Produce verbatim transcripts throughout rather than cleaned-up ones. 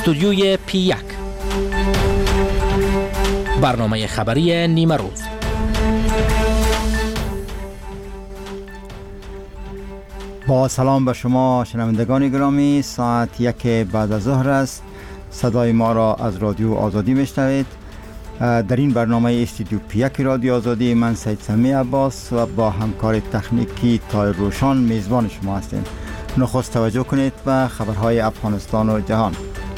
استودیوی پی یک، برنامه خبری نیمه روز. با سلام به شما شنوندگان گرامی، ساعت یک بعد از ظهر است. صدای ما را از رادیو آزادی میشنوید. در این برنامه استودیو پی یک رادیو آزادی من سید سمی عباس و با همکار تکنیکی تایر روشان میزبان شما هستیم. نخست توجه کنید به خبرهای افغانستان و جهان.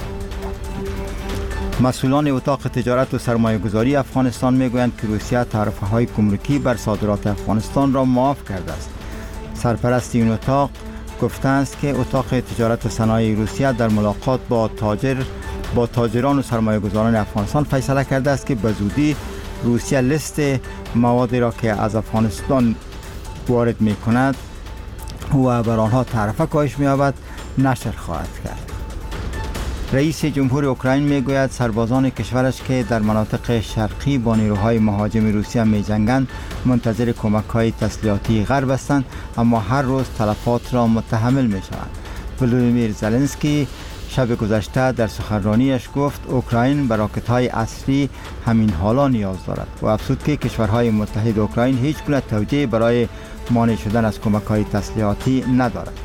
مسئولان اتاق تجارت و سرمایه گذاری افغانستان میگویند که روسیه تعرفه های گمرکی بر صادرات افغانستان را معاف کرده است. سرپرست این اتاق گفته است که اتاق تجارت و صنایع روسیه در ملاقات با تاجر با تاجران و سرمایه گذاران افغانستان فیصله کرده است که به زودی روسیه لیست موادی را که از افغانستان وارد می کند و بر آنها تعرفه کاهش می یابد نشر خواهد کرد. رئیس جمهور اوکراین می گوید سربازان کشورش که در مناطق شرقی با نیروهای مهاجم روسیه می جنگند منتظر کمک های تسلیحاتی غرب هستند، اما هر روز تلفات را متحمل می شوند. ولودیمیر زلنسکی شب گذشته در سخنرانیش گفت اوکراین به راکت های اصلی همین حالا نیاز دارد و افزود که کشورهای متحد اوکراین هیچ گونه توجیه برای مانع شدن از کمک های تسلیحاتی ندارد.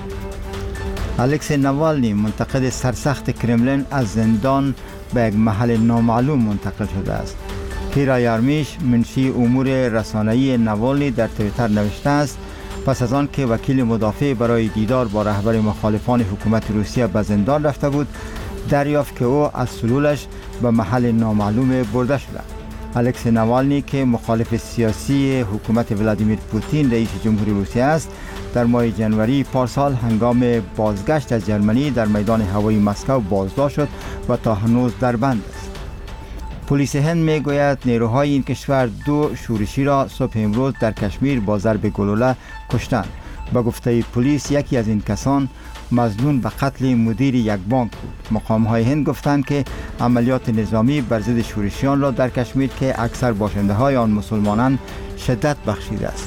الکسی نوالنی منتقد سرسخت کرملین از زندان به یک محل نامعلوم منتقل شده است. کیرا یارمیش منشی امور رسانه‌ای نوالنی در توییتر نوشته است پس از آن که وکیل مدافع برای دیدار با رهبر مخالفان حکومت روسیه به زندان رفته بود، دریافت که او از سلولش به محل نامعلوم برده شده. الکسی نوالنی که مخالف سیاسی حکومت ولادیمیر پوتین رئیس جمهوری روسیه است، در ماه جنوری پارسال هنگام بازگشت از جرمنی در میدان هوایی مسکو بازداشت شد و تا هنوز در بند است. پلیس هند میگوید نیروهای این کشور دو شورشی را صبح امروز در کشمیر با ضرب گلوله کشتند. به گفته پلیس یکی از این کسان مظنون به قتل مدیر یک بانک بود. مقام‌های هند گفتند که عملیات نظامی بر ضد شورشیان را در کشمیر که اکثر باشنده‌های آن مسلمانان شدت بخشیده است.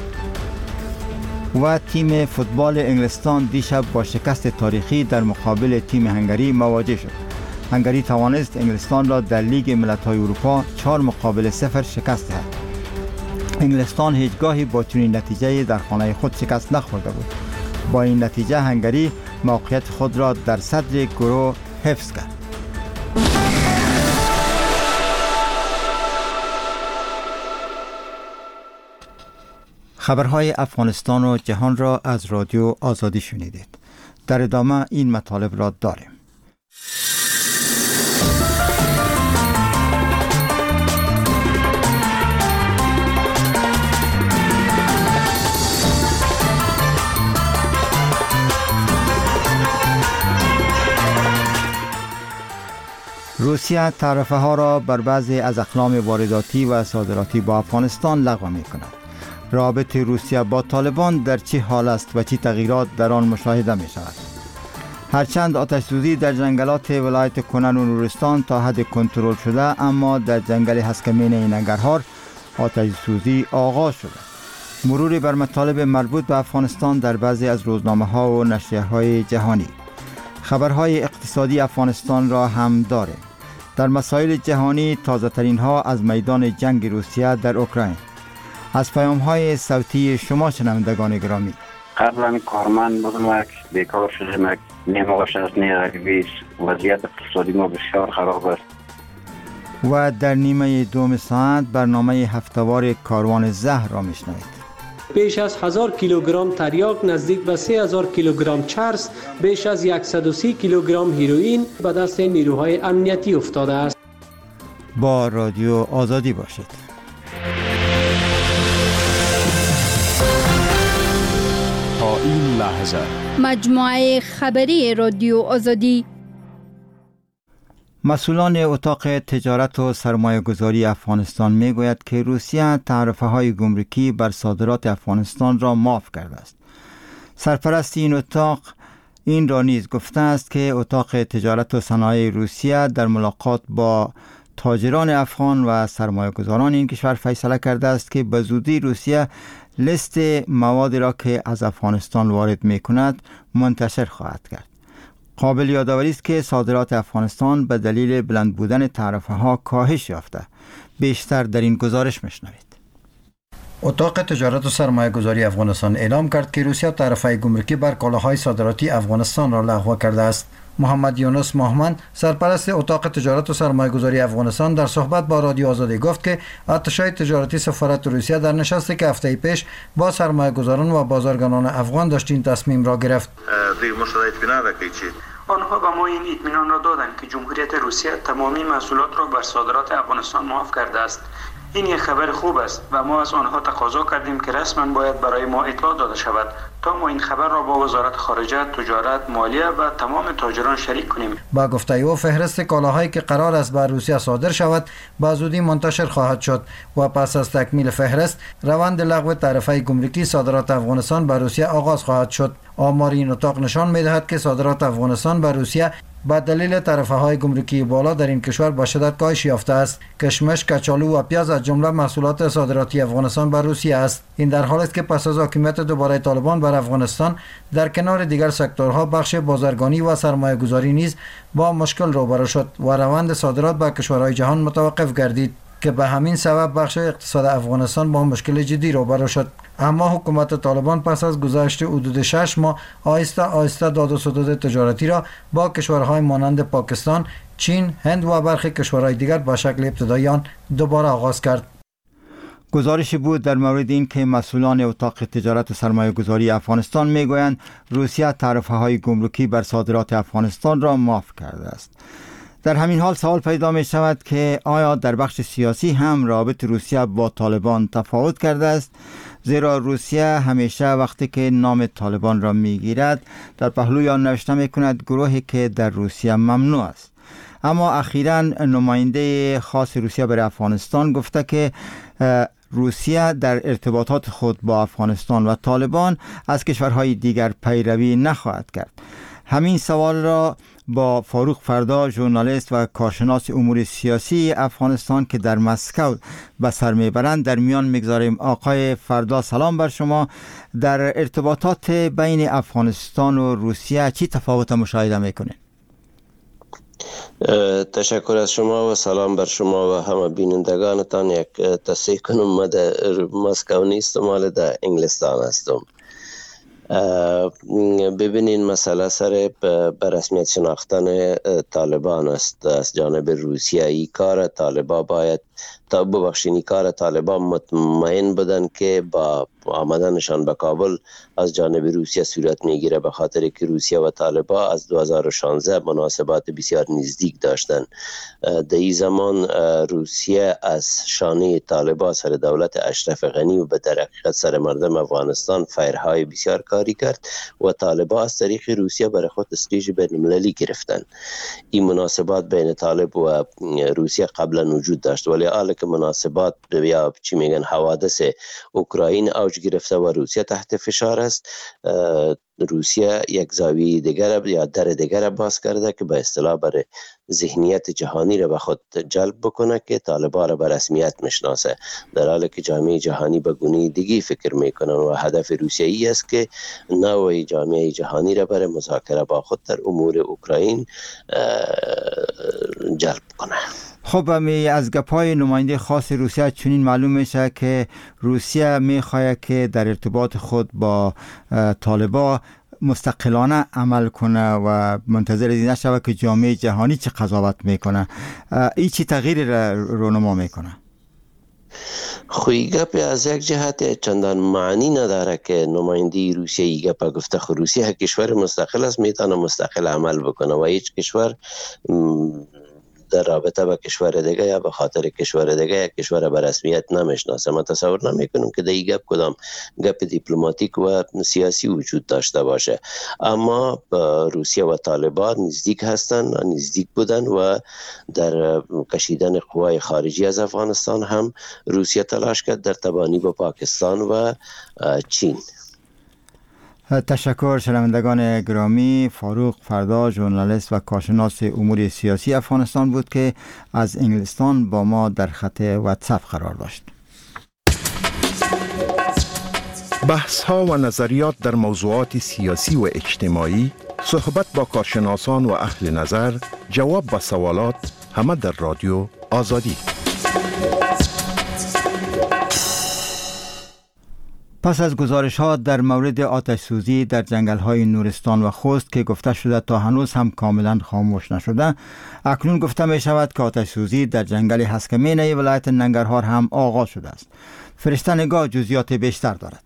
و تیم فوتبال انگلستان دیشب با شکست تاریخی در مقابل تیم هنگری مواجه شد. هنگری توانست انگلستان را در لیگ ملت‌های اروپا چهار مقابل صفر شکست دهد. انگلستان هیچگاهی با چنین نتیجه‌ای در خانه خود شکست نخورده بود. با این نتیجه هنگری موقعیت خود را در صدر گروه حفظ کرد. خبرهای افغانستان و جهان را از رادیو آزادی شنیدید. در ادامه این مطالب را داریم. روسیه تعرفه ها را بر بعضی از اقلام وارداتی و صادراتی با افغانستان لغو می کند. رابطه روسیه با طالبان در چه حال است و چه تغییرات در آن مشاهده می شود؟ هرچند آتش سوزی در جنگلات ولایت کنن و نورستان تا حد کنترل شده، اما در جنگل هسکمین ننگرهار آتش سوزی آغاز شده. مروری بر مطالب مربوط به افغانستان در بعضی از روزنامه ها و نشریه های جهانی. خبرهای اقتصادی افغانستان را هم داریم. در مسائل جهانی تازه ترین ها از میدان جنگ روسیه در اوکراین. از پیام های صوتی شما شنوندگان گرامی. قبلا کارمند بودم، بیکار شدم، نیمه‌اش از نیرویش، وضعیت اقتصادی ما بسیار خراب است. و در نیمه دوم ساعت برنامه هفته‌وار کاروان زهر را میشنوید. بیش از هزار کیلوگرم تریاک، نزدیک به سه هزار کیلوگرم چرس، بیش از صد و سی کیلوگرم هیروئین به دست نیروهای امنیتی افتاده است. با رادیو آزادی باشید. تا این لحظه مجموعه خبری رادیو آزادی. مسئولان اتاق تجارت و سرمایه گذاری افغانستان می گوید که روسیه تعرفه های گمرکی بر صادرات افغانستان را معاف کرده است. سرپرست این اتاق این را نیز گفته است که اتاق تجارت و صنایع روسیه در ملاقات با تاجران افغان و سرمایه گذاران این کشور فیصله کرده است که به زودی روسیه لیست موادی را که از افغانستان وارد می کند منتشر خواهد کرد. قابل یادآوری است که صادرات افغانستان به دلیل بلند بودن تعرفه ها کاهش یافته. بیشتر در این گزارش میشنوید. اتاق تجارت و سرمایه گذاری افغانستان اعلام کرد که روسیه تعرفه گمرکی بر کالاهای صادراتی افغانستان را لغو کرده است. محمد یونس مهمند، سرپرست اتاق تجارت و سرمایه گذاری افغانستان، در صحبت با رادیو آزادی گفت که اتشای تجارتی سفارت روسیه در نشستی که هفته پیش با سرمایه گذاران و بازرگانان افغان داشت این تصمیم را گرفت. آنها به ما این اطمینان را دادند که جمهوریت روسیه تمامی محصولات را بر صادرات افغانستان معاف کرده است. این یک خبر خوب است و ما از آنها تقاضا کردیم که رسما باید برای ما اطلاع داده شود تا ما این خبر را با وزارت خارجه، تجارت، مالیه و تمام تاجران شریک کنیم. با گفته او فهرست کالاهایی که قرار است بر روسیه صادر شود به زودی منتشر خواهد شد و پس از تکمیل فهرست روند لغو تعرفه گمرکی صادرات افغانستان بر روسیه آغاز خواهد شد. آمار این اتاق نشان می‌دهد که صادرات افغانستان بر روسیه با دلیل تعرفه های گمرکی بالا در این کشور با شدت کاهش یافته است. کشمش، کچالو و پیاز از جمله محصولات صادراتی افغانستان بر روسیه است. این در حالی است که پس از حاکمیت دوباره طالبان بر افغانستان در کنار دیگر سکتورها بخش بازرگانی و سرمایه گذاری نیز با مشکل روبرو شد و روند صادرات به کشورهای جهان متوقف گردید که به همین سبب بخش اقتصاد افغانستان با مشکل جدی روبرو شد. اما حکومت طالبان پس از گذشت حدود شش ماه آهسته آهسته داد و ستد تجارتی را با کشورهای مانند پاکستان، چین، هند و برخی کشورهای دیگر به شکل ابتدایی آن دوباره آغاز کرد. گزارشی بود در مورد این که مسئولان اتاق تجارت و سرمایه گذاری افغانستان میگویند روسیه تعرفه های گمرکی بر صادرات افغانستان را معاف کرده است. در همین حال سوال پیدا می شود که آیا در بخش سیاسی هم رابط روسیه با طالبان تفاوت کرده است؟ زیرا روسیه همیشه وقتی که نام طالبان را می گیرد در پهلوی آن نوشته می کند گروهی که در روسیه ممنوع است. اما اخیراً نماینده خاص روسیه برای افغانستان گفته که روسیه در ارتباطات خود با افغانستان و طالبان از کشورهای دیگر پیروی نخواهد کرد. همین سوال را با فاروق فردا، ژورنالیست و کارشناس امور سیاسی افغانستان که در مسکو به سر میبرند در میان میگذاریم. آقای فردا سلام بر شما. در ارتباطات بین افغانستان و روسیه چی تفاوت مشاهده میکنید؟ تشکر از شما و سلام بر شما و همه بینندگانتان. یک تصحیح کنم، ما در مسکو نیستم، مال در انگلستان هستم. ببینین مسئله سر به رسمیت شناختن طالبان است از جانب روسیه. ای کار طالبان باید تا ببخشینی کار طالبان مطمئن بودن که با آمدنشان به کابل از جانب روسیه صورت میگیره، به خاطر که روسیه و طالبان از دو هزار و شانزده مناسبات بسیار نزدیک داشتن. در این زمان روسیه از شانه طالبان سر دولت اشرف غنی و به در حقیقت سر مردم افغانستان فیرهای بسیار کاری کرد و طالبان از طریق روسیه برای خود استیج بین المللی گرفتن. این مناسبات بین طالب و روسیه قبلا وجود داشت، ولی حالا که مناسبات یا چی میگن حوادث اوکراین اوج گرفته و روسیه تحت فشار است، روسیه یک زاویه دیگر یا در دیگر باز کرده که به اصطلاح برای ذهنیت جهانی را به خود جلب بکنه که طالبان را به رسمیت میشناسه، در حالی که جامعه جهانی به گونه دیگه فکر میکنن و هدف روسیه ای است که نوع جامعه جهانی را برای مذاکره با خود در امور اوکراین جلب کنه. خب از گپای نماینده خاص روسیه چنین معلوم میشه که روسیه میخواهد که در ارتباط خود با طالبان مستقلانه عمل کنه و منتظر این نشود که جامعه جهانی چه قضاوت میکنه. این چی تغییر رونما میکنه؟ خوی گپ از یک جهت چندان معنی نداره که نماینده روسیه ای گپ گفته. خو روسیه کشور مستقل است، میتونه مستقل عمل بکنه و هیچ کشور در رابطه با کشور دیگه یا به خاطر کشور دیگه یا کشور به رسمیت نمیشناسه. من تصور نمیکنم که در این گپ کدام گپ دیپلماتیک و سیاسی وجود داشته باشه. اما روسیه و طالبان نزدیک هستن، نزدیک بودن و در کشیدن قوای خارجی از افغانستان هم روسیه تلاش کرد در تبانی با پاکستان و چین. تشکر. شنوندگان گرامی، فاروق فردا، ژورنالیست و کارشناس امور سیاسی افغانستان بود که از انگلستان با ما در خط واتساپ قرار داشت. بحث ها و نظریات در موضوعات سیاسی و اجتماعی، صحبت با کارشناسان و اهل نظر، جواب به سوالات، همه در رادیو آزادی. پس از گزارش ها در مورد آتش سوزی در جنگل های نورستان و خوست که گفته شده تا هنوز هم کاملا خاموش نشده، اکنون گفته می شود که آتش سوزی در جنگل هسکمینه ولایت ننگرهار هم آغاز شده است. فرشته نگاه جزئیات بیشتر دارد.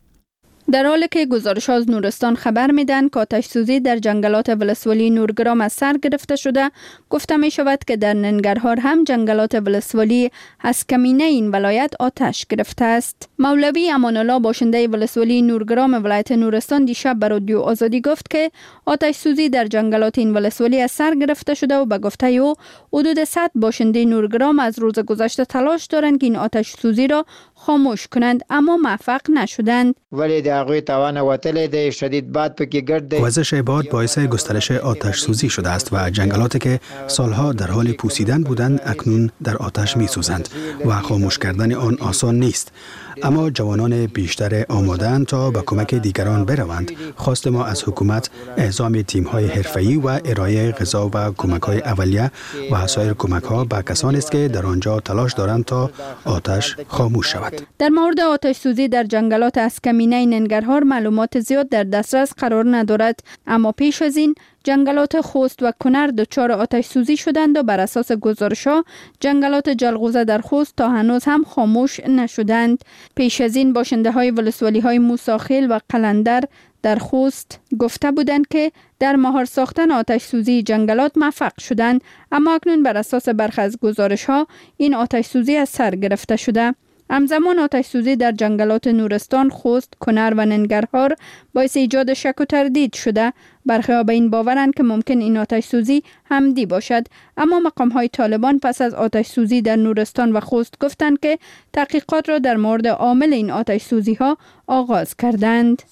در حالی که گزارش از نورستان خبر میدن که آتش سوزی در جنگلات ولسوالی نورگرام از سر گرفته شده، گفته می شود که در ننگرهار هم جنگلات ولسوالی هسکمینه این ولایت آتش گرفته است. مولوی امان الله باشنده ولسوالی نورگرام ولایت نورستان دیشب به رادیو آزادی گفت که آتش سوزی در جنگلات این ولسوالی از سر گرفته شده و به گفته او حدود صد باشنده نورگرام از روز گذشته تلاش دارند که این آتش سوزی را خاموش کنند، اما موفق نشدند. ولی در هغوی توان وتلی دی شدید باد پکې ګرد دی. وزش باد باعث گسترش آتش سوزی شده است و جنگلاتی که سالها در حال پوسیدن بودند اکنون در آتش می سوزند و خاموش کردن آن آسان نیست. اما جوانان بیشتر آماده‌اند تا به کمک دیگران بروند. خواست ما از حکومت اعزام تیم‌های حرفه‌ای و ارائه غذا و کمک‌های اولیه و سایر کمک‌ها به کسانی است که در آنجا تلاش دارند تا آتش خاموش شود. در مورد آتش سوزی در جنگلات هسکمینه ننگرهار معلومات زیاد در دسترس قرار ندارد، اما پیش از این جنگلات خوست و کنر دچار آتش سوزی شدند و بر اساس گزارش‌ها جنگلات جلغوزه در خوست تا هنوز هم خاموش نشدند. پیش از این باشنده های ولسوالی های موساخیل و قلندر در خوست گفته بودند که در مهار ساختن آتش سوزی جنگلات موفق شدند، اما اکنون بر اساس برخی از گزارش‌ها این آتش سوزی از سر گرفته شده. همزمان آتش سوزی در جنگلات نورستان، خوست، کنر و ننگرهار باعث ایجاد شک و تردید شده. برخی به این باورند که ممکن این آتش سوزی حمدی باشد، اما مقام های طالبان پس از آتش سوزی در نورستان و خوست گفتند که تحقیقات را در مورد عامل این آتش سوزی ها آغاز کردند.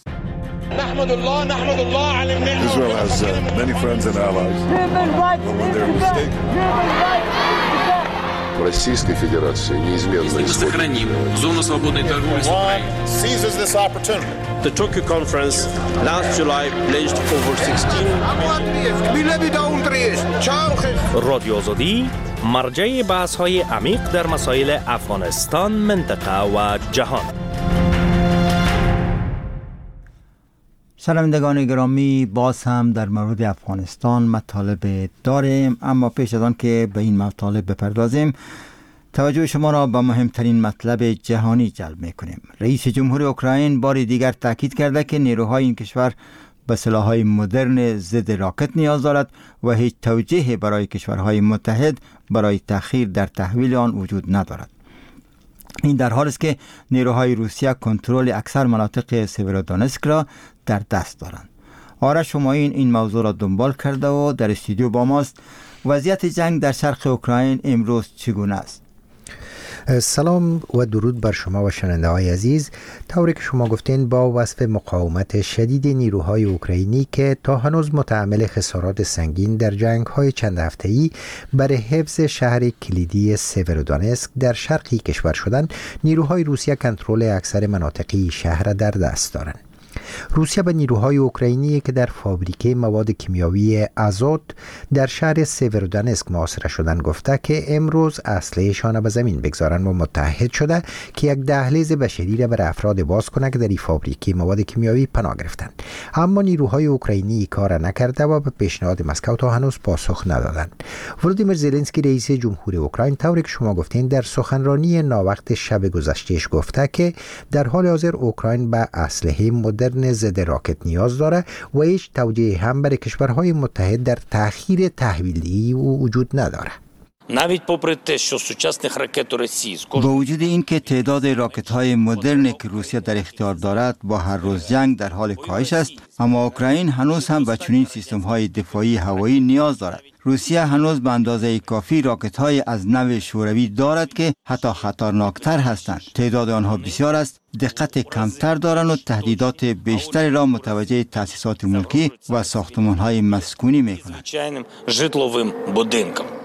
نحمد الله نحمد الله على النعمة. Israel has uh, many friends and allies. When they're mistaken. Российской Федерации неизменно сохраним зону свободной торговли с Украиной. Seizes this opportunity. The Tokyo conference last July pledged over sixteen. رادیو آزادی مرجع بحث‌های عمیق در مسائل افغانستان، منطقه و جهان. شنوندگان گرامی، باز هم در مورد افغانستان مطالب داریم، اما پیش از آن که به این مطالب بپردازیم توجه شما را به مهمترین مطلب جهانی جلب می‌کنیم. رئیس جمهور اوکراین بار دیگر تاکید کرده که نیروهای این کشور به سلاح‌های مدرن ضد راکت نیاز دارد و هیچ توجیهی برای کشورهای متحد برای تأخیر در تحویل آن وجود ندارد. این در حالی است که نیروهای روسیه کنترل اکثر مناطق سیورودونسک را در دست دارند. آرش همایون این موضوع را دنبال کرده و در استودیو با ماست. وضعیت جنگ در شرق اوکراین امروز چگونه است؟ سلام و درود بر شما و شنونده های عزیز. طوری که شما گفتین، با وصف مقاومت شدید نیروهای اوکراینی که تا هنوز متحمل خسارات سنگین در جنگ های چند هفته‌ای برای حفظ شهر کلیدی سیورودونسک در شرقی کشور شدند، نیروهای روسیه کنترل اکثر مناطقی شهر در دست دارند. روسیه به نیروهای اوکراینی که در فابریکه مواد کیمیاوی آزوت در شهر سیورودونسک محاصره شدند گفته که امروز اسلحه‌شان به زمین بگذارند و متحد شده که یک دهلیز بشری را برای افراد باز کنند که در این فابریکه مواد کیمیاوی پناه گرفتند. اما نیروهای اوکراینی کار نکرده و به پیشنهاد مسکو تا هنوز پاسخ ندادند. ولودیمیر زلنسکی رئیس جمهور اوکراین طوری که شما گفتین در سخنرانی ناوقت شب گذشتهش گفته که در حال حاضر اوکراین به اسلحه مدرن ضد راکت نیاز داره و هیچ توجیه هم برای کشورهای متحد در تأخیر تحویلی وجود نداره. با وجود این که تعداد راکت های مدرن که روسیه در اختیار دارد با هر روز جنگ در حال کاهش است، اما اوکراین هنوز هم به چنین سیستم های دفاعی هوایی نیاز دارد. روسیه هنوز به اندازه کافی راکت های از نوع شوروی دارد که حتی خطرناکتر هستند. تعداد آنها بسیار است، دقت کمتر دارند و تهدیدات بیشتری را متوجه تأسیسات ملکی و ساختمان های مسکونی می کنند.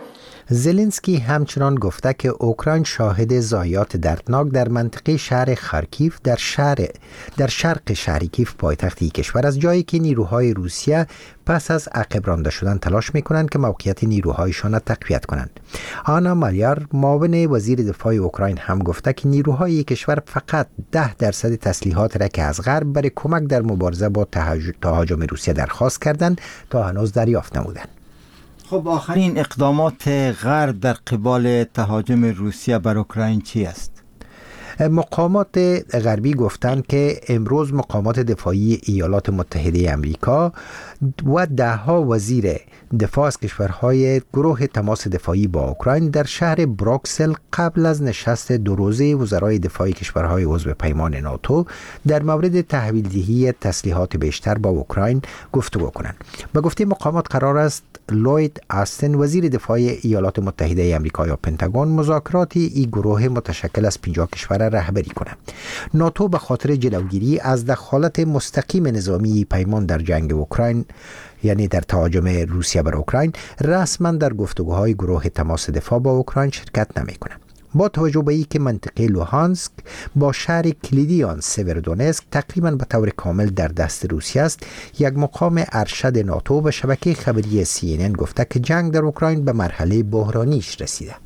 زلنسکی همچنان گفته که اوکراین شاهد ضایعات دردناک در منطقه شهر خارکیف در شهر در شرق شهر کیف پایتخت کشور از جایی که نیروهای روسیه پس از عقب رانده شدن تلاش میکنند که موقعیت نیروهایشان را تقویت کنند. آنا مالیار معاون وزیر دفاع اوکراین هم گفته که نیروهای کشور فقط ده درصد تسلیحات را که از غرب برای کمک در مبارزه با تهاجم روسیه درخواست کردند تا هنوز دریافت نمودند. خب آخرین اقدامات غرب در قبال تهاجم روسیه بر اوکراین چی است؟ مقامات غربی گفتند که امروز مقامات دفاعی ایالات متحده امریکا و دهها وزیر دفاع از کشورهای گروه تماس دفاعی با اوکراین در شهر بروکسل قبل از نشست دو روزه وزرای دفاع کشورهای عضو پیمان ناتو در مورد تحویل دهی تسلیحات بیشتر با اوکراین گفتگو کنند. به گفته مقامات قرار است لوید آستن وزیر دفاع ایالات متحده آمریکا یا پنتاگون مذاکرات این گروه متشکل از پنجاه کشور رهبری کند. ناتو به خاطر جلوگیری از دخالت مستقیم نظامی پیمان در جنگ اوکراین یعنی در تهاجم روسیه بر اوکراین رسما در گفتگوهای گروه تماس دفاع با اوکراین شرکت نمی‌کند. با توجه به اینکه منطقه لوهانسک با شهر کلیدی آن سیورودونسک تقریبا به طور کامل در دست روسیه است، یک مقام ارشد ناتو به شبکه خبری سی ان ان گفته که جنگ در اوکراین به مرحله بحرانیش رسیده.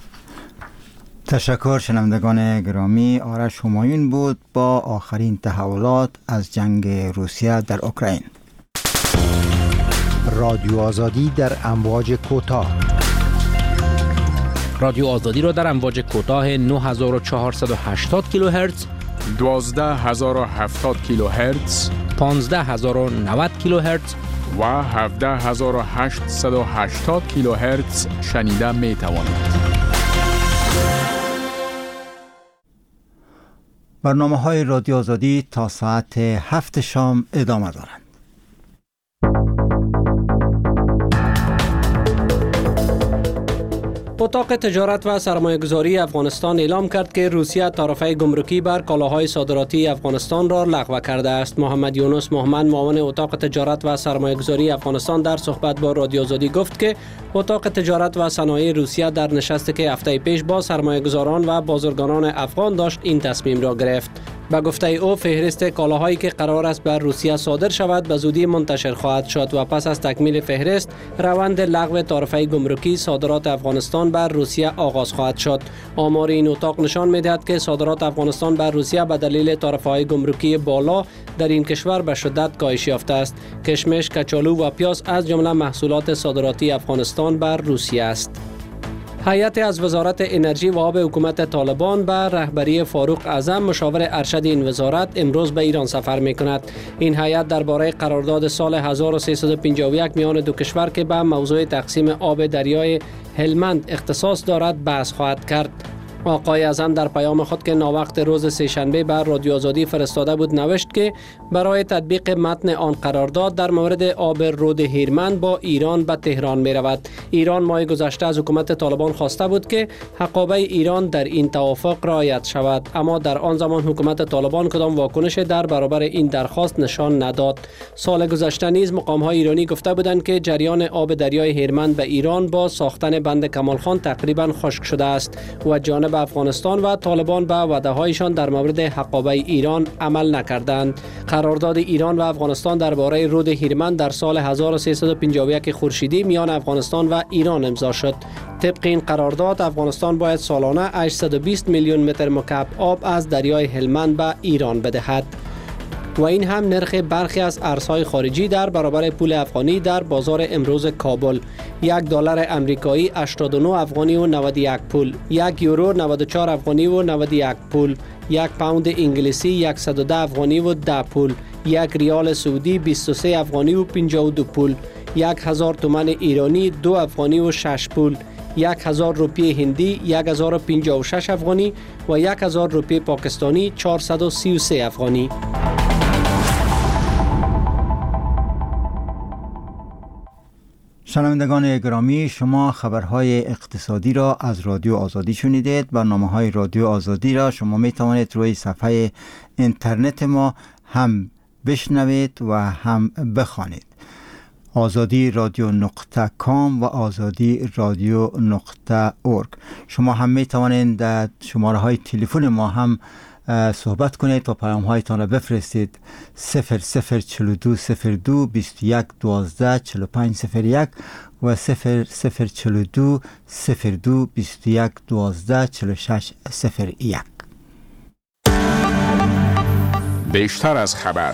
تشکر شنوندگان گرامی. آرش همایون بود با آخرین تحولات از جنگ روسیه در اوکراین. رادیو آزادی در امواج کوتاه. رادیو آزادی را در امواج کوتاه نه هزار و چهارصد و هشتاد کیلوهرتز، دوازده هزار و هفتاد کیلوهرتز، پانزده هزار و نود کیلوهرتز و هفده هزار و هشتصد و هشتاد کیلوهرتز شنیده می توانید. برنامه های رادیو آزادی تا ساعت هفت شام ادامه دارند. اتاق تجارت و سرمایه‌گذاری افغانستان اعلام کرد که روسیه تعرفه گمرکی بر کالاهای صادراتی افغانستان را لغو کرده است. محمد یونس محمد معاون اتاق تجارت و سرمایه‌گذاری افغانستان در صحبت با رادیو آزادی گفت که اتاق تجارت و صنایع روسیه در نشستی که هفته پیش با سرمایه‌گذاران و بازرگانان افغان داشت این تصمیم را گرفت. به گفته او فهرست کالاهایی که قرار است بر روسیه صادر شود به زودی منتشر خواهد شد و پس از تکمیل فهرست روند لغو تعرفه گمرکی صادرات افغانستان بر روسیه آغاز خواهد شد. آمار این اتاق نشان می‌دهد که صادرات افغانستان بر روسیه به دلیل تعرفه‌های گمرکی بالا در این کشور به شدت کاهش یافته است. کشمش، کچالو و پیاز از جمله محصولات صادراتی افغانستان بر روسیه است. هیئت از وزارت انرژی و آب حکومت طالبان به رهبری فاروق اعظم مشاور ارشد این وزارت امروز به ایران سفر می‌کند. این هیئت درباره قرارداد سال هزار و سیصد و پنجاه و یک میان دو کشور که به موضوع تقسیم آب دریای هلمند اختصاص دارد بحث خواهد کرد. آقای اعظم در پیام خود که ناوقت روز سه‌شنبه بر رادیو آزادی فرستاده بود نوشت که برای تطبیق متن آن قرارداد در مورد آب رود هیرمند با ایران به تهران می رود. ایران ماه گذشته از حکومت طالبان خواسته بود که حقابه ایران در این توافق رعایت شود، اما در آن زمان حکومت طالبان کدام واکنش در برابر این درخواست نشان نداد. سال گذشته نیز مقام‌های ایرانی گفته بودند که جریان آب دریای هیرمند به ایران با ساختن بند کمال خان تقریبا خشک شده است و جانب افغانستان و طالبان به وعده‌هایشان در مورد حقابه ایران عمل نکردند. قرارداد ایران و افغانستان درباره رود هیرمند در سال هزار و سیصد و پنجاه و یک خورشیدی میان افغانستان و ایران امضا شد. طبق این قرارداد افغانستان باید سالانه هشتصد و بیست میلیون متر مکعب آب از دریای هلمند به ایران بدهد و این هم نرخ برخی از ارزهای خارجی در برابر پول افغانی در بازار امروز کابل. یک دلار امریکایی هشتاد و نه افغانی و نود و یک پول، یک یورو نود و چهار افغانی و نود و یک پول، یک پوند انگلیسی صد و ده افغانی و ده پول، یک ریال سعودی بیست و سه افغانی و پنجاه و دو پول، یک هزار تومان ایرانی دو افغانی و شش پول، یک هزار روپیه هندی یک هزار و پنجاه و شش افغانی و یک هزار روپیه پاکستانی چهارصد و سی و سه افغانی. شنوندگان گرامی، شما خبرهای اقتصادی را از رادیو آزادی شنیدید. برنامه‌های رادیو آزادی را شما می توانید روی صفحه اینترنت ما هم بشنوید و هم بخوانید. آزادی رادیو نقطه کام و آزادی رادیو نقطه اورگ. شما هم می توانید در شماره های تلفن ما هم صحبت کنید و پیام هایتان را بفرستید. صفر صفر چهل و دو صفر دو بیست و یک دوازده چهل و پنج صفر یک و صفر صفر چهل و دو صفر دو بیست و یک دوازده چهل و شش صفر یک. بیشتر از خبر.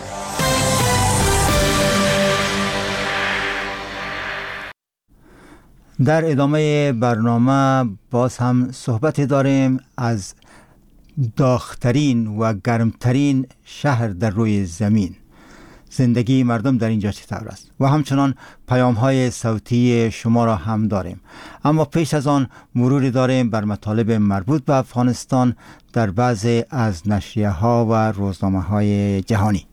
در ادامه برنامه باز هم صحبت داریم از داغ‌ترین و گرمترین شهر در روی زمین. زندگی مردم در اینجا چطور است؟ و همچنان پیام های صوتی شما را هم داریم. اما پیش از آن مروری داریم بر مطالب مربوط به افغانستان در بعضی از نشریه ها و روزنامه های جهانی.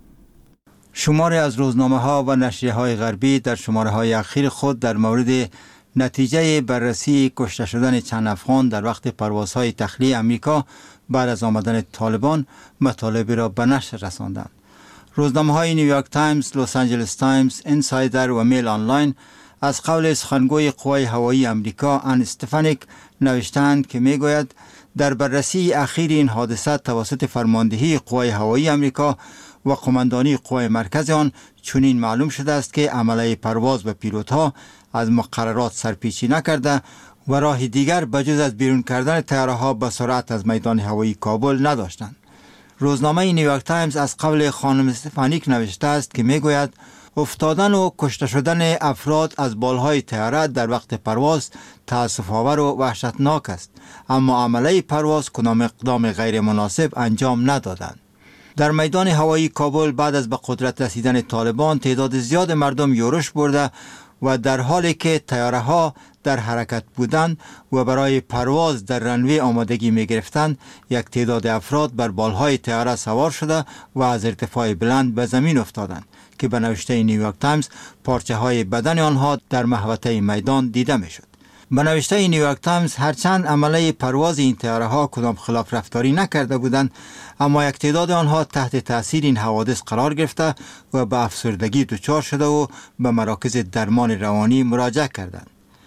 شماری از روزنامه ها و نشریه های غربی در شماره های اخیر خود در مورد نتیجه بررسی کشته شدن چند افغان در وقت پروازهای تخلیه امریکا بعد از آمدن طالبان مطالبی را به نشر رساندند. روزنامه های نیویورک تایمز، لس آنجلس تایمز، اینسایدر و میل آنلاین از قول سخنگوی قوای هوایی امریکا ان استفانیک نوشتند که میگوید در بررسی اخیر این حادثه توسط فرماندهی قوای هوایی امریکا و قماندانی قوای مرکز آن چنین معلوم شده است که عمله پرواز به پیلوت‌ها از مقررات سرپیچی نکرده و راه دیگر بجز از بیرون کردن طیاره‌ها به سرعت از میدان هوایی کابل نداشتند. روزنامه نیویورک تایمز از قول خانم استفانیک نوشته است که میگوید افتادن و کشته شدن افراد از بالهای طیاره در وقت پرواز تأسف‌آور و وحشتناک است، اما عمله پرواز کدام اقدام غیر مناسب انجام ندادند. در میدان هوایی کابل بعد از به قدرت رسیدن طالبان تعداد زیاد مردم یورش برده و در حالی که طیاره ها در حرکت بودند و برای پرواز در رنوی آمادگی می گرفتند، یک تعداد افراد بر بالهای طیاره سوار شده و از ارتفاع بلند به زمین افتادند که به نوشته نیویورک تایمز پارچه های بدن آنها در محوطه میدان دیده می شد. به نوشته نیویورک تایمز هرچند عمله پرواز این طیاره ها کدام خلاف رفتاری نکرده بودند، اما یک تعداد آنها تحت تاثیر این حوادث قرار گرفته و به افسردگی دچار شده و به مراکز درمان روانی مراجعه کردند.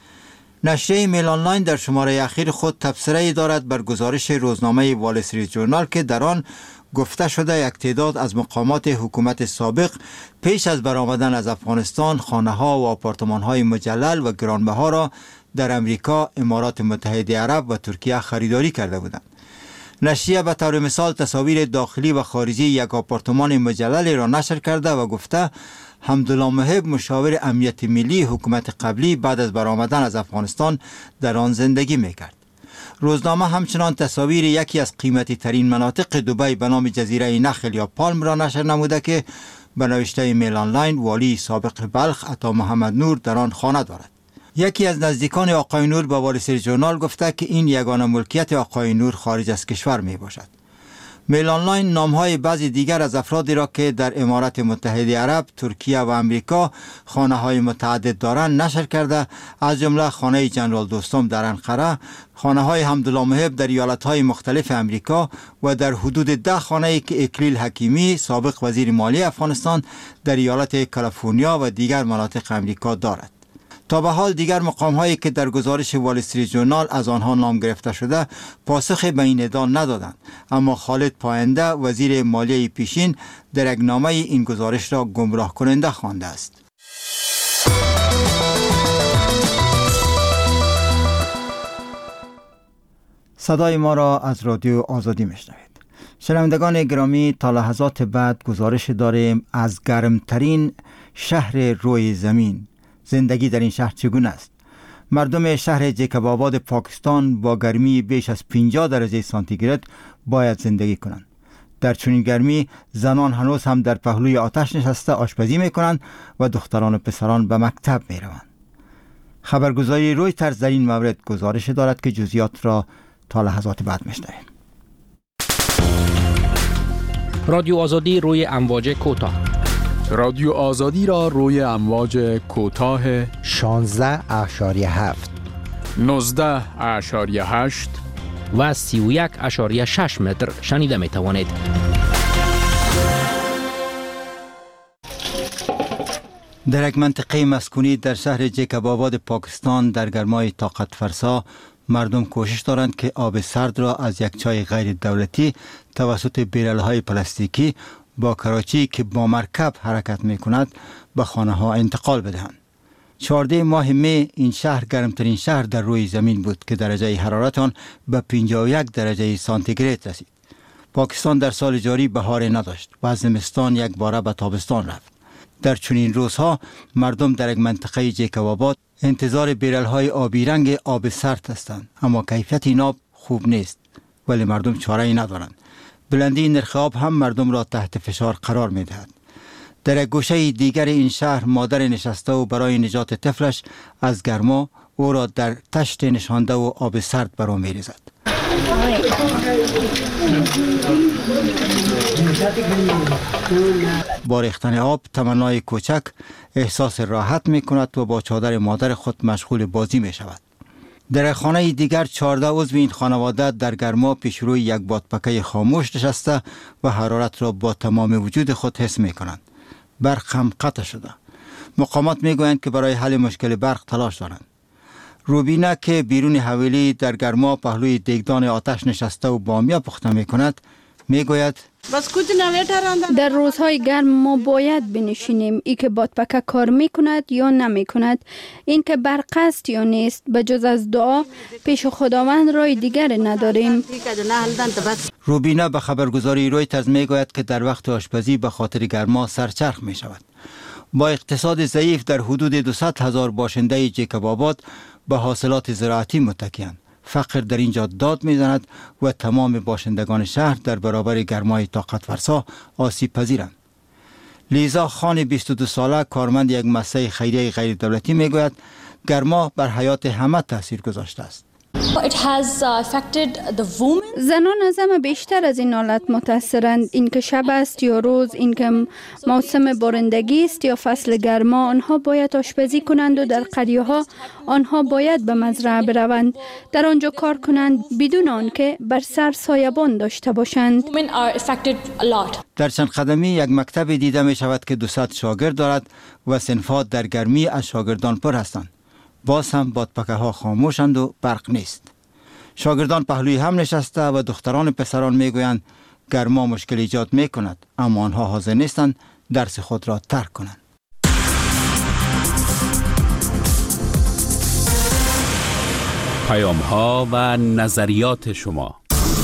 نشریه میل آنلاین در شماره اخیر خود تبصره‌ای دارد بر گزارش روزنامه وال استریت جورنال که در آن گفته شده یک تعداد از مقامات حکومت سابق پیش از برآمدن از افغانستان خانه‌ها و آپارتمان‌های مجلل و گرانبها را در امریکا، امارات متحده عرب و ترکیه خریداری کرده بودند. نشریه به طور مثال تصاویر داخلی و خارجی یک آپارتمان مجلل را نشر کرده و گفته حمدالله محب مشاور امنیت ملی حکومت قبلی بعد از برآمدن از افغانستان در آن زندگی میکرد. روزنامه همچنان تصاویر یکی از قیمتی ترین مناطق دبی به نام جزیره نخل یا پالم را نشر نموده که به نوشته میل آنلاین والی سابق بلخ عطا محمد نور در آن خانه دارد. یکی از نزدیکان آقای نور به وال استریت جورنال گفته که این یگانه ملکیت آقای نور خارج از کشور می باشد. میل آنلاین نامهای بعضی دیگر از افرادی را که در امارات متحده عرب، ترکیه و امریکا خانه های متعدد دارند نشر کرده، از جمله خانه جنرال دوستم در انقره، خانه های حمدالله محب در ایالت های مختلف امریکا و در حدود ده خانه که اکلیل حکیمی سابق وزیر مالی افغانستان در ایالت کالیفرنیا و دیگر مناطق امریکا دارد. تا به حال دیگر مقام هایی که در گزارش وال استریت جورنال از آنها نام گرفته شده پاسخ به این ادعا ندادند، اما خالد پاینده وزیر مالیه پیشین در یک نامه این گزارش را گمراه کننده خوانده است. صدای ما را از رادیو آزادی میشنوید. شنوندگان گرامی، تا لحظات بعد گزارش داریم از گرمترین شهر روی زمین. زندگی در این شهر چگونه است؟ مردم شهر جیکب آباد پاکستان با گرمی بیش از پنجاه درجه سانتیگراد باید زندگی کنند. در چنین گرمی زنان هنوز هم در پهلوی آتش نشسته آشپزی میکنند و دختران و پسران به مکتب میروند. خبرگزاری رویترز در این مورد گزارش دارد که جزئیات را تا لحظات بعد میشنویم. رادیو آزادی روی امواج کوتاه. رادیو آزادی را روی امواج کوتاه شانزده اشاریه هفت، نوزده اشاریه هشت و سی و یک اشاریه شش متر شنیده می توانید. در یک منطقه مسکونی در شهر جیکب آباد پاکستان در گرمای طاقت فرسا مردم کوشش دارند که آب سرد را از یک چای غیر دولتی توسط بیرل‌های پلاستیکی با کراچی که با مرکب حرکت می کند به خانه ها انتقال بدهند. چهارده ماه می این شهر گرمترین شهر در روی زمین بود که درجه حرارت آن به پنجاه و یک درجه سانتیگراد رسید. پاکستان در سال جاری بهار نداشت و از زمستان یک باره به تابستان رفت. در چنین روزها مردم در یک منطقه جیکب آباد انتظار بیرل‌های آبی رنگ آب سرد هستند، اما کیفیت این آب خوب نیست ولی مردم چاره‌ای ندارند. بلندی نرخ آب هم مردم را تحت فشار قرار می دهد. در یک گوشه دیگر این شهر مادر نشسته و برای نجات طفلش از گرما او را در تشت نشانده و آب سرد برو می ریزد. با ریختن آب تمنای کوچک احساس راحت می کند و با چادر مادر خود مشغول بازی می شود. در خانه دیگر چهارده عضو این خانواده در گرما پیش روی یک بادپکه خاموش نشسته و حرارت را با تمام وجود خود حس می کنند. برق هم قطع شده. مقامات می گویند که برای حل مشکل برق تلاش دارند. روبینه که بیرون حویلی در گرما پهلوی دیگدان آتش نشسته و بامیه پخته می کند می گوید در روزهای گرم ما باید بنشینیم ای که بادپکه کار می کند یا نمی کند، این که برق است یا نیست، به جز از دعا پیش خداوند رای دیگر نداریم. روبینه به خبرگزاری رویترز می گوید که در وقت آشپزی به خاطر گرما سرچرخ می شود. با اقتصاد ضعیف در حدود دویست هزار باشنده جیکب آباد به حاصلات زراعتی متکی‌اند. فقر در اینجا داد میزند و تمام باشندگان شهر در برابر گرمای طاقت فرسا آسیب پذیرند. لیزا خان بیست و دو ساله کارمند یک مؤسسه خیریه غیر دولتی میگوید گرما بر حیات همه تاثیر گذاشته است. زنان از همه بیشتر از این حالت متاثرند. این که شب است یا روز، این که موسم بارندگی است یا فصل گرما، آنها باید آشپزی کنند و در قریه ها آنها باید به مزرعه بروند، در آنجا کار کنند بدون آنکه بر سر سایبان داشته باشند. در چند قدمی یک مکتب دیده می شود که دویست شاگرد دارد و صنفات در گرمی از شاگردان پر هستند. باز هم بادپکه ها خاموشند و برق نیست. شاگردان پهلوی هم نشسته و دختران پسران میگویند گرما مشکل ایجاد می کند، اما آنها حاضر نیستند درس خود را ترک کنند. پیام ها و نظریات شما.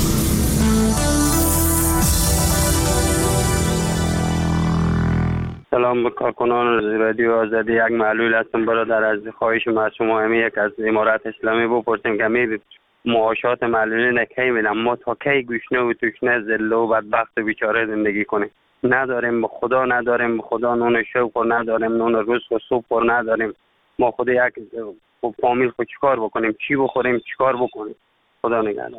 سلام به کارکنان رادیو آزادی. یک معلول هستم برادر، از خواهش ما از شما همی یک از امارات اسلامی بپرسیم که می معاشات معلولین کی میدم، ما تا کی گوشنه و توشنه ذله و بدبخت و بیچاره زندگی کنیم؟ نداریم، به خدا نداریم، به خدا نون شوق و نداریم، نون روز و صبح و نداریم. ما خود یک فامیل خود چیکار بکنیم؟ چی بخوریم؟ چیکار بکنیم؟ خدا نگهدار.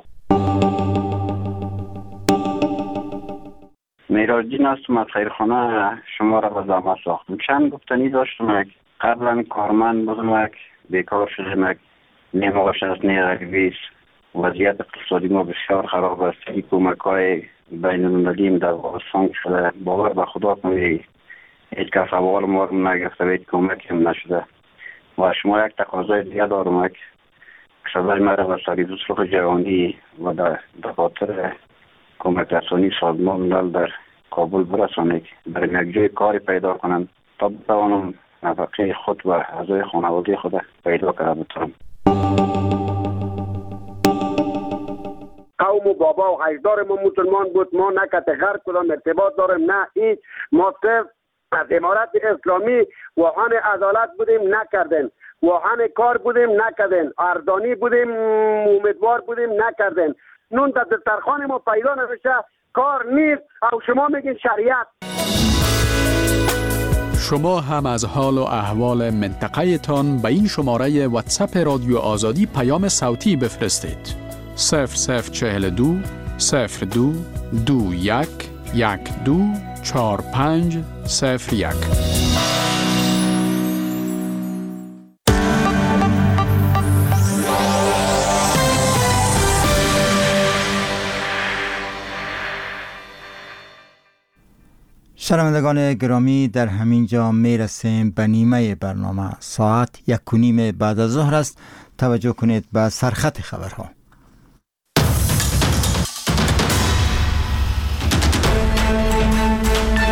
میراجین هستم از خیرخانه شما را به زحمت ساختم. چند گفتنی داشتم. قبلا کارمند بودم، بیکار شدم، نمی‌باشد از نیرویس. وضعیت اقتصادی ما بسیار خراب است. این کمک‌های بین المللی در افغانستان شده، باور به خدا کنید هیچ کس اول ما رو نگرفته، هیچ کمکی هم نشده. و شما یک تقاضای دیگه دارم که صدای مرا به سریع صلح جهانی و در دفاتر کمک رسانی سازمان ملل در کابل برسانید، در یک جای کاری پیدا کنم تا بتوانم نفقه خود و اعضای خانواده خود پیدا کرده بتونم. قوم و بابا و اجدار ما مسلمان بود، ما نه کتغر کدام ارتباط داریم، نه هیچ. ما صرف از امارت اسلامی واهن عدالت بودیم نکردن، واهن کار بودیم نکردن، اردانی بودیم امیدوار بودیم نکردن. نون در دسترخوان ما پیدا نمیشه، کار نیست او شما میگین شریعت. شما هم از حال و احوال منطقه تان به این شماره واتساپ رادیو آزادی پیام صوتی بفرستید. صفر صفر چهل دو صفر دو دو یک یک دو چهار پنج صفر یک. شنوندگان گرامی، در همین جا می رسیم به نیمه برنامه. ساعت یک و نیم بعد از ظهر است. توجه کنید به سرخط خبرها.